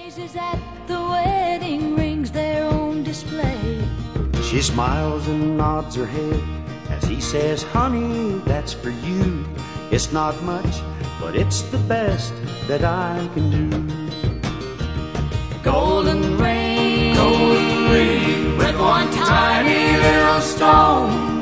Daisies at the wedding rings their own display. She smiles and nods her head as he says, honey, that's for you. It's not much, but it's the best that I can do. Golden ring with one tiny little stone.